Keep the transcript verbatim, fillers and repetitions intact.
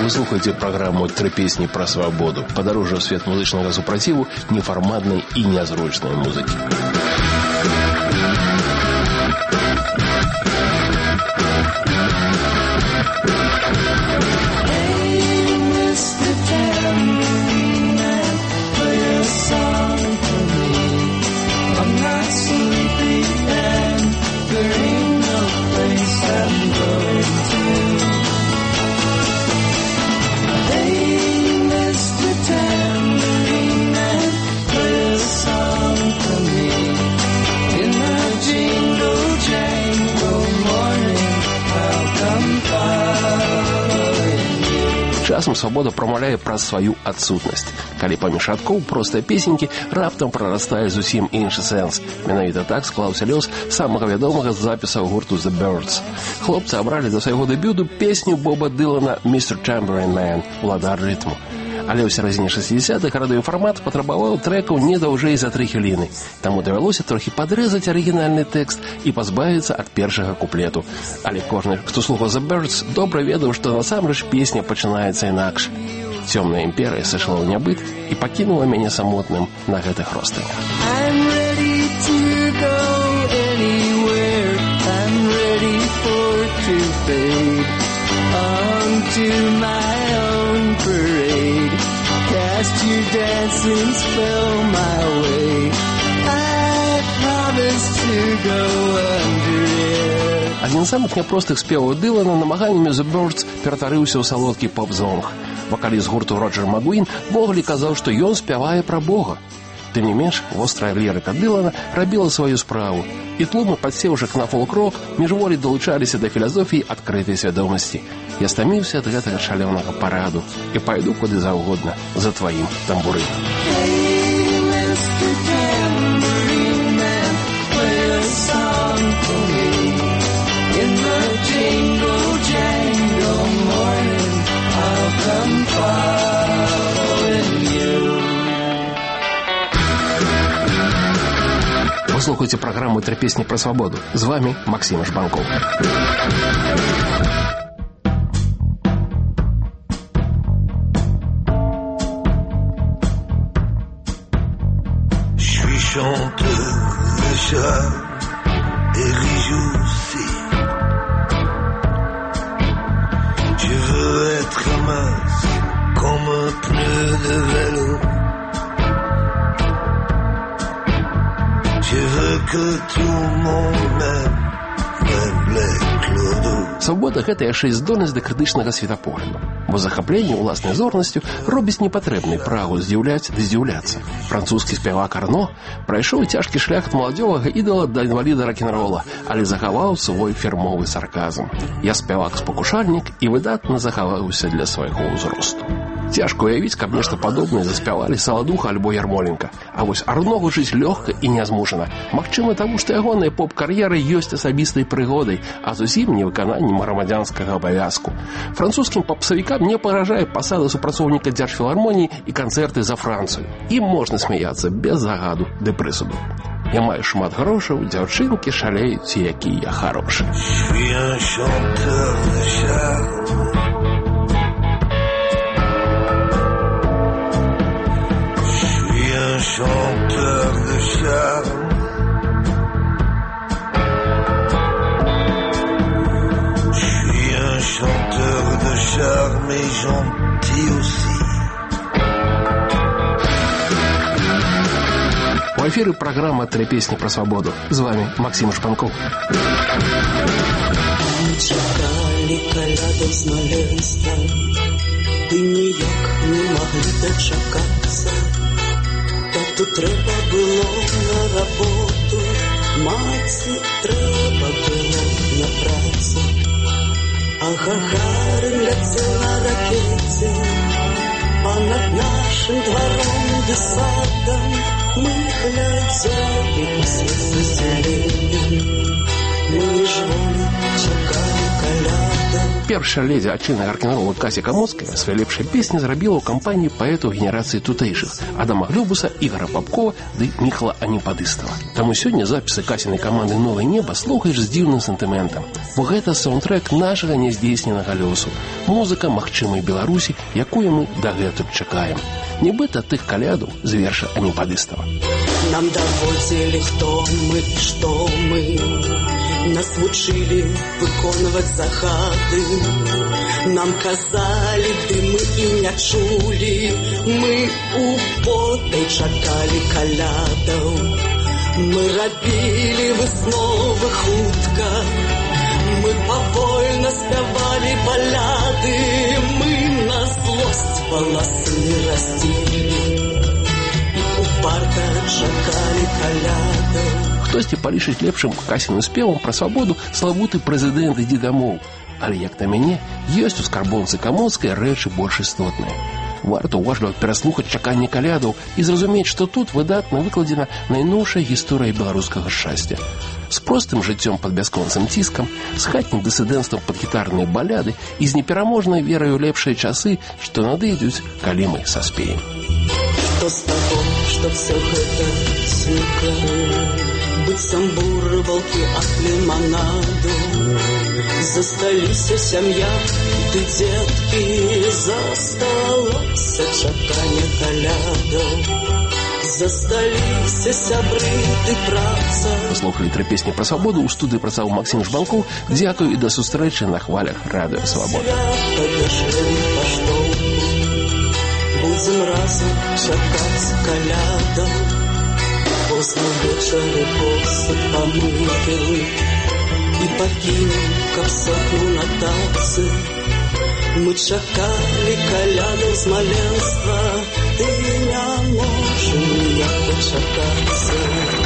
Вы слухаеце праграму «Тры песні пра свабоду». Падарожжа ў свет музычнага супраціву, нефарматнай і нязручнай музыкі. Часам свабода прамаўляе праз сваю адсутнасць. Калі паміж радкоў простыя песенькі раптам прарастае зусім іншы сэнс. Менавіта так склаўся лёс самага вядомага з запісаў гурту The Byrds. Хлопцы абралі да свайго дэбюту песню Боба Дылана «містер Tambourine Man» «Уладар рытму». Але ў сярэдзіне шэсцідзесятых радыёфармат патрабаваў трэкаў не даўжэй за тры хвіліны. Таму давялося трохі падрэзаць арыгінальны тэкст і пазбавіцца ад першага куплету. Але кожны, хто слухаў The Byrds, добра ведаў, што насамрэч песня пачынаецца інакш. Цёмная імперыя сышла ў нябыт і пакінула мяне самотным на гэтых ростанях. I'm ready to go anywhere. I'm ready for to fade onto my own parade. Cast your dancing spell my way. I promise to go under it. Адзін з самых няпростых спеваў Дылана намаганнямі The Byrds ператварыўся ў салодкі поп-зонг. Вакаліст гурту Роджер Магуін Боглі казаў, што ён спявае пра Бога. Тым не менш, вострая лірыка Дылана рабіла сваю справу, і тлумы, падсеўшы на фолк-рок, міжволі далучаліся да філасофіі адкрытай свядомасці. Я стаміўся ад гэтага шалёнага параду і пайду куды заўгодна за тваім тамбурынам. Вы слухаеце праграму «Тры песні пра свабоду». З вами Максим Жбанков. Je suis chanteur de chant et religieux aussi. Je veux être ramasse comme un pneu de vélo. Je veux que tout le monde m'aime, même les clodos. Свабода – гэта яшчэ і здольнасць да крытычнага светапогляду, бо захапленне ўласнай зорнасцю робіць непатрэбнай прагу здзіўляць ды здзіўляцца. Французскі спявак Арно прайшоў цяжкі шлях ад маладзёвага ідала да інваліда рок-н-рола, але захаваў свой фірмовы сарказм. Я спявак-спакушальнік і выдатна захаваўся для свайго ўзросту. Цяжка уявіць, каб нешта падобнае заспявалі Саладуха альбо Ярмоленка. А вось Арно гучыць лёгка і нязмушана. Магчыма, таму што ягоная поп-кар'ера ёсць асабістай прыгодай, а зусім не выкананнем грамадзянскага абавязку. Французскім попсавікам не пагражае пасада супрацоўніка дзяржфілармоніі і канцэрты за Францыю. Ім можна смяяцца без загаду ды прысуду. Я маю шмат грошаў, дзяўчынкі шалеюць, які я харошы. Chanteur de charme, je suis un chanteur de charme et gentil aussi. У эфіры праграма «Тры песні пра свабоду». З вами Максим Шпанков. Чакалі каляду з маленства, ды ніяк не маглі дачакацца. Тату трэба было на работу, маці трэба было на працу. А Гагарин ляцеў на ракете, а над нашим двором ды садом мы глядзелі ўслед за зеленью. Мы ж волі чакалі каляду. Першая леди адчыннага рок-н-ролу Кася Камоцкая свае лепшыя песні зрабіла ў кампаніі паэтаў генерацыі тутэйшых Адама Глюбуса, Ігора Папкова ды Міхала Аніпадыстава. Таму сёння запісы Касінай каманды «Новае неба» слухаеш з дзіўным сантыментам, бо гэта саундтрэк нашага няздзейсненага лёсу, музыка магчымай Беларусі, якую мы дагэтуль чакаем. Нібыта тых калядаў з верша Аніпадыстава. Нам даводзілі, хто мы, што мы, нас вучылі выконваць загады. Нам казалі, ды мы і не чулі, мы у потай чакалі калядаў. Мы рабілі высновы хутка, мы павольна спявалі баляды, мы на злосць валасы расцілі, упарта чакалі калядаў. Хтосьці палічыць лепшым Касіным спевам пра свабоду славуты прэзідэнт «Ідзі дамоў». Але, як на мяне, ёсць у скарбонцы Камоцкай рэчы больш істотныя. Варта уважліва пераслухаць чаканне калядаў і зразумець, што тут выдатна выкладзена найноўшая гісторыя беларускага шчасця. З простым жыццём пад бясконцым ціскам, з хатнім дысідэнцтвам пад гітарныя баляды і з непераможнай верай у лепшыя часы, што надыдуць, калі мы саспеем. Што з таго, што ўсё гэта зніка, быццам бурвалкі ад ліманаду, засталіся сям'я ды дзеткі, засталося чаканне калядаў, засталіся сябры ды праца. Паслухалі тры песні пра свабоду. У студыі працаваў Максім Жбанкоў. Дзякую і да сустрэчы на хвалях радыё Свабода. Будзем разам чакаць калядаў, позна вечары посуд памылі і пакінем, каб сохну на тацы. Мы чакалі калядаў з маленства, ты не можам ніяк пачакацца.